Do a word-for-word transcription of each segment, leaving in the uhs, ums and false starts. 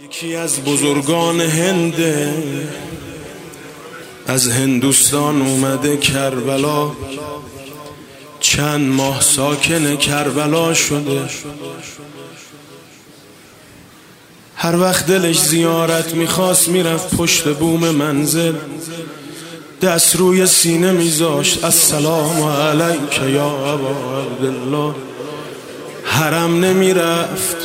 یکی از بزرگان هنده، از هندوستان اومده کربلا، چند ماه ساکن کربلا شده. هر وقت دلش زیارت میخواست میرفت پشت بوم منزل، دست روی سینه میذاشت السلام علیک یا ابا عبدالله. حرم نمیرفت،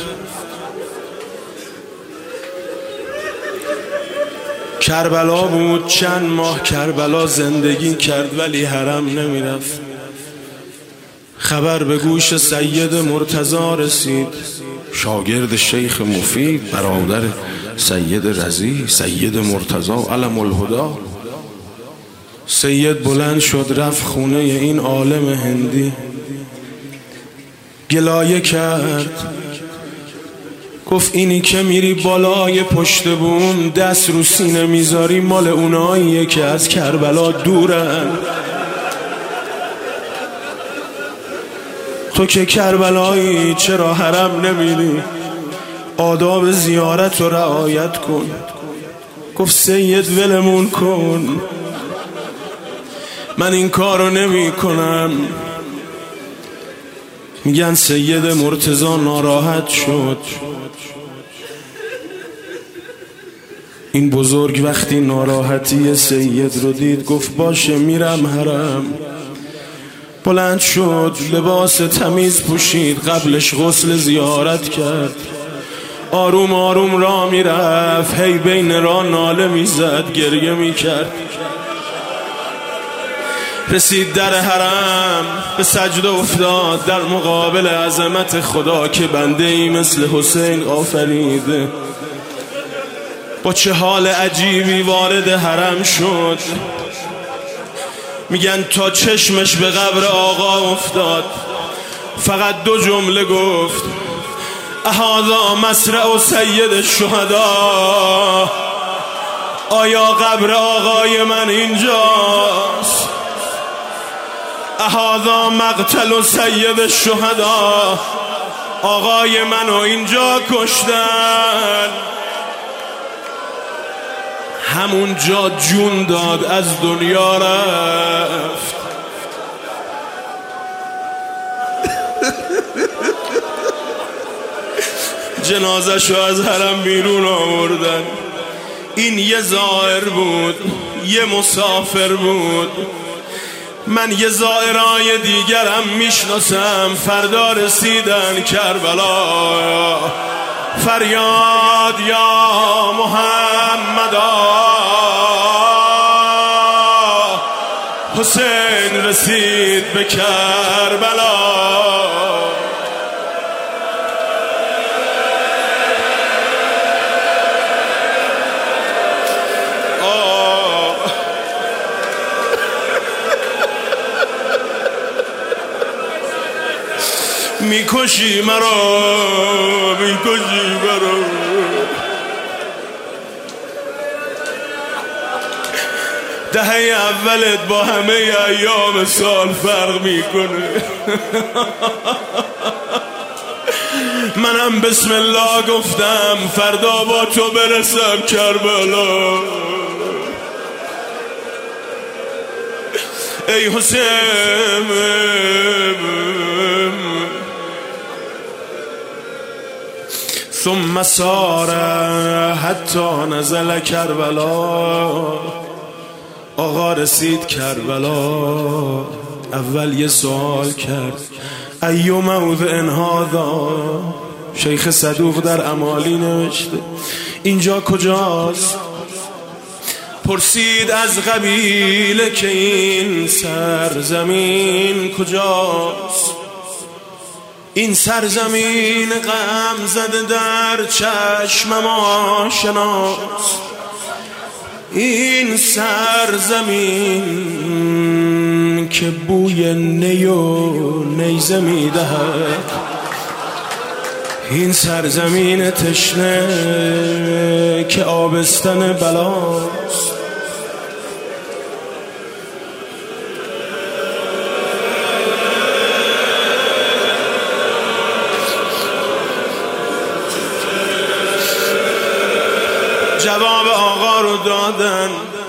کربلا بود، چند ماه کربلا زندگی کرد ولی حرم نمیرفت. خبر به گوش سید مرتضی رسید، شاگرد شیخ مفید، برادر سید رضی، سید مرتضی علم الهدا. سید بلند شد رفت خونه این عالم هندی، گلایه کرد، گفت اینی که میری بالای پشت بوم دست رو سینه میذاری مال اوناییه که از کربلا دورن. تو که کربلایی چرا حرم نمیری؟ آداب زیارت رو رعایت کن. گفت سید ولمون کن، من این کارو نمی کنم. میگن سید مرتضی ناراحت شد. این بزرگ وقتی ناراحتی سید رو دید گفت باشه میرم حرم. بلند شد، لباس تمیز پوشید، قبلش غسل زیارت کرد، آروم آروم راه میرفت، هی بین راه ناله میزد، گریه میکرد. رسید در حرم، به سجده افتاد در مقابل عظمت خدا که بنده ای مثل حسین آفریده. با چه حال عجیبی وارد حرم شد. میگن تا چشمش به قبر آقا افتاد فقط دو جمله گفت: اهذا مسرع سید الشهدا. آیا قبر آقای من اینجاست؟ اهذا مقتل سید الشهدا. آقای منو اینجا کشتن. همون جا جون داد، از دنیا رفت. جنازه‌شو از حرم بیرون آوردن. این یه زائر بود، یه مسافر بود. من یه زائرای دیگرم میشناسم. فردا رسیدن کربلا، فریاد یا محمدا. حسین رسید به کربلا. میکشی مرا، میکشی مرا. دهه اولت با همه ایام سال فرق میکنه. منم بسم الله گفتم فردا با تو برسم کربلا. ای حسین، ثم سار حتی نزل کربلا. آقا رسید کربلا. اول یه سوال کرد: ای موضع هذا؟ شیخ صدوق در امالی نوشته اینجا کجاست؟ پرسید از قبیله که این سرزمین کجاست؟ این سرزمین غم زده در چشمم آشناست. این سرزمین که بوی نی و نیزه میدهد. این سرزمین تشنه که آبستن بلاست. جواب آقا رو دادن،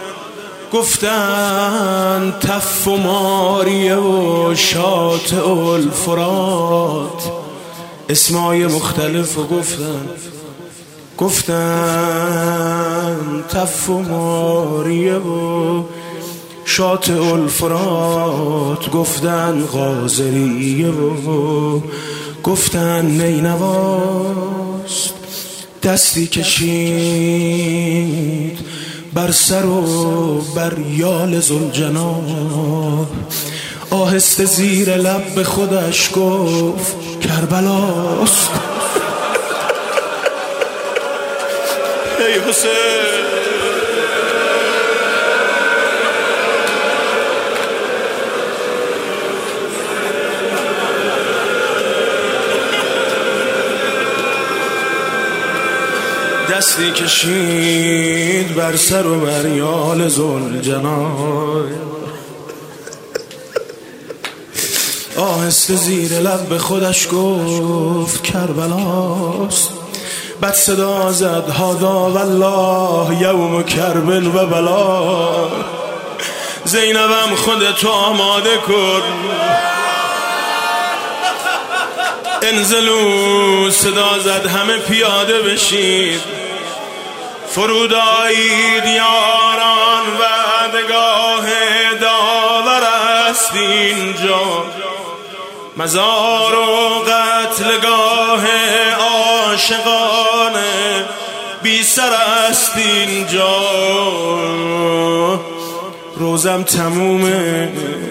گفتن تف و ماریه و شاطئ الفرات، اسمای مختلف رو گفتن. گفتن تف و ماریه و شاطئ الفرات، گفتن قاذریه و گفتن نینواست. دستی کشید بر سر و بر یال ذوالجناب، آهسته زیر لب به خودش گفت کربلاست. ای حسین دستی کشید بر سر و بر یال ذوالجلال، آهسته زیر لب به خودش گفت کربلاست. بعد صدا زد هادا والله یوم کربل و بلا، زینبم خودتو آماده کن، انزلو. صدا زد همه پیاده بشید، فرود آیید یاران، وعدگاه داور است اینجا، مزار و قتلگاه عاشقان بی سر است اینجا. روزم تمومه.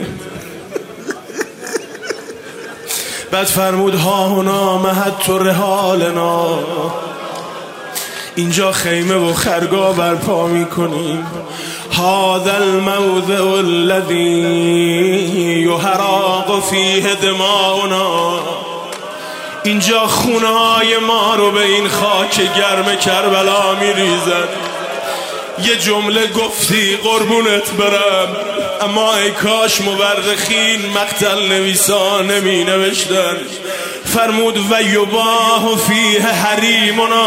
بعد فرمود ها هنا مهد و رحالنا، اینجا خیمه و خرگاه برپا میکنیم. هذا الموضع الذي يحرق فيه دماؤنا، اینجا خونه های ما رو به این خاک گرم کربلا میریزن. یه جمله گفتی قربونت برم، اما ای کاش مورخین مقتل نویسان نمی نوشتن. فرمود و یباه فیه حریمنا،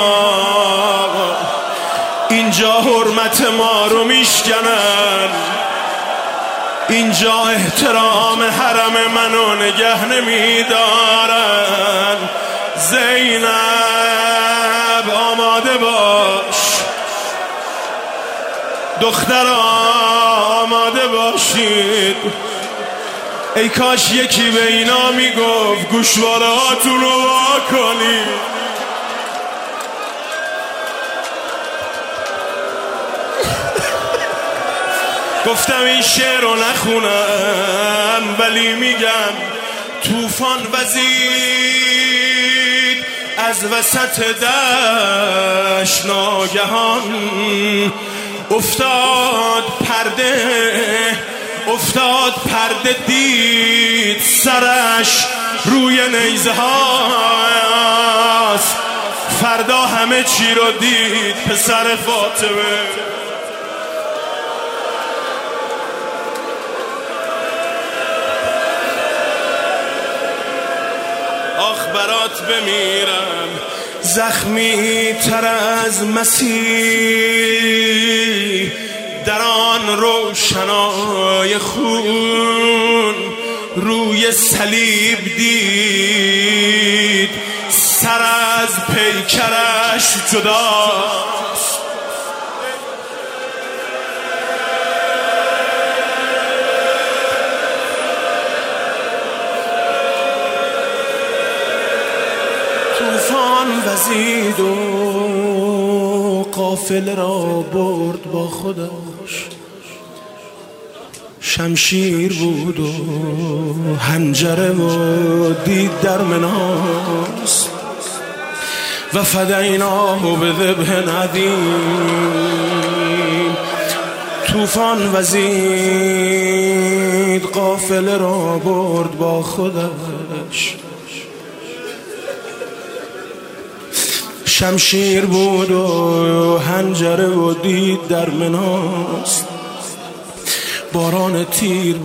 اینجا حرمت ما رو میشکنن، اینجا احترام حرم منو نگه نمیدارن. زینب آماده باش، دختر آماده باشید. ای کاش یکی به اینا میگفت گوشواره هاتون رو وا کنید. گفتم این شعر رو نخونم، ولی میگم طوفان وزید از وسط دشت، ناگهان افتاد پرده، افتاد پرده، دید سرش روی نیزه هاست. فردا همه چی رو دید پسر فاطمه. آخ برات بمیرم، زخمی تر از مسیح، در آن روشنای خون روی صلیب دید، سر از پیکرش جداست. طوفان وزید و قافله را برد با خودش، شمشیر بود و حنجره و دید در مناس، و فدیناه به ذبح عظیم. طوفان وزید قافله را برد با خودش، شمشیر بود و حنجره و دید در مناس. باران تیر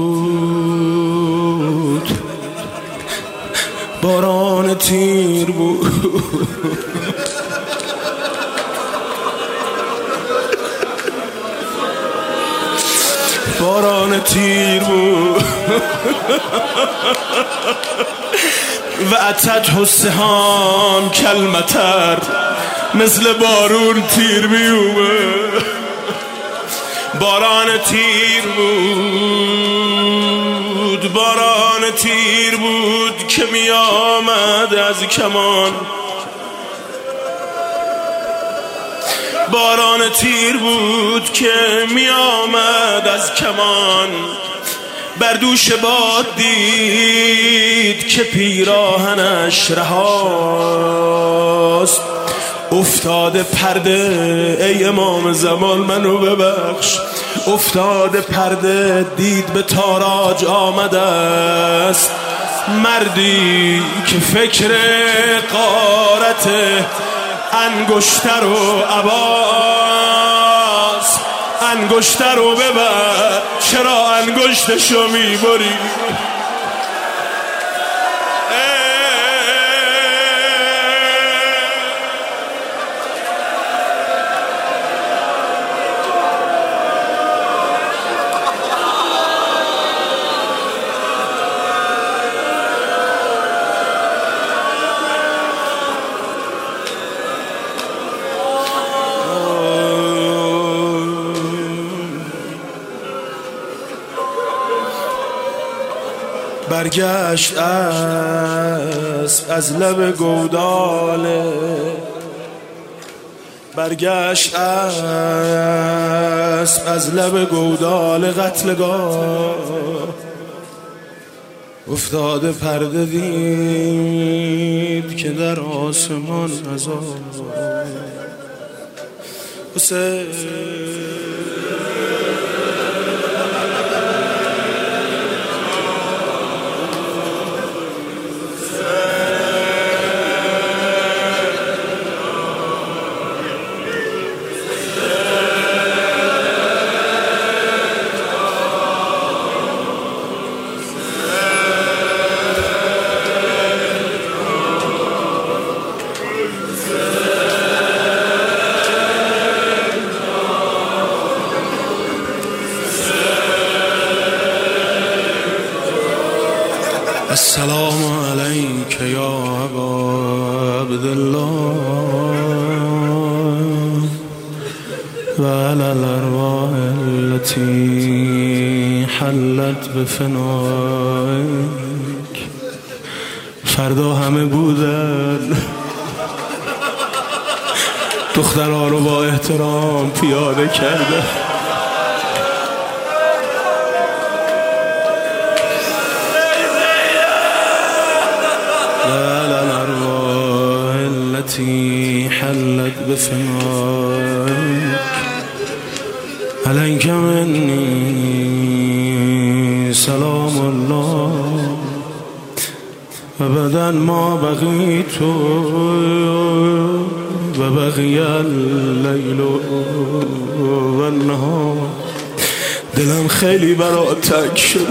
بود، باران تیر بود. باران تیر بود و اتت السهام کالمطر، مثل بارون تیر میومه. باران تیر بود، باران تیر بود که می آمد از کمان. باران تیر بود که می آمد از کمان. بر دوش باد دید که پیراهنش رهاست. افتاده پرده، ای امام زمان منو ببخش، افتاده پرده، دید به تاراج آمده است. مردی که فکر غارت انگشتر و عباس. انگشتر رو ببر، چرا انگشتشو میبری؟ برگشت اسب از لب گوداله، برگشت اسب از لب گودال قتلگاه. افتاده پرده، دید که در آسمان عذاب. حسین السلام علیک یا ابا عبدالله و علی الارواح التي حلت بفنائک. فردا همه بودن، دخترها رو با احترام پیاده کرده. حلت بفنائك عليك مني سلام الله أبدا ما بقيت وبقي الليل والنهار. دلم خیلی برات تنگ شد.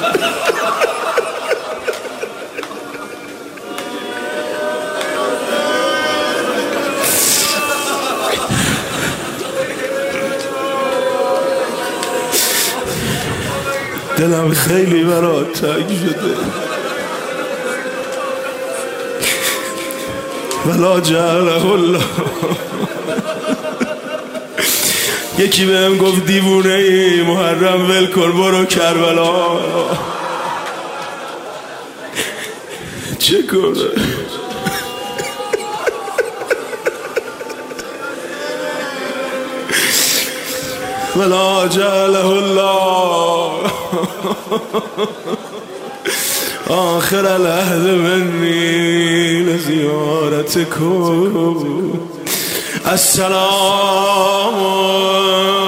دلم خیلی برات تنگ شده. ولا جعله الله. یکی بهم گفت دیوونه ای، محرم ول کن برو کربلا. چه کنه؟ ولا جعله الله آخر العهد مني لزيارتكم. السلام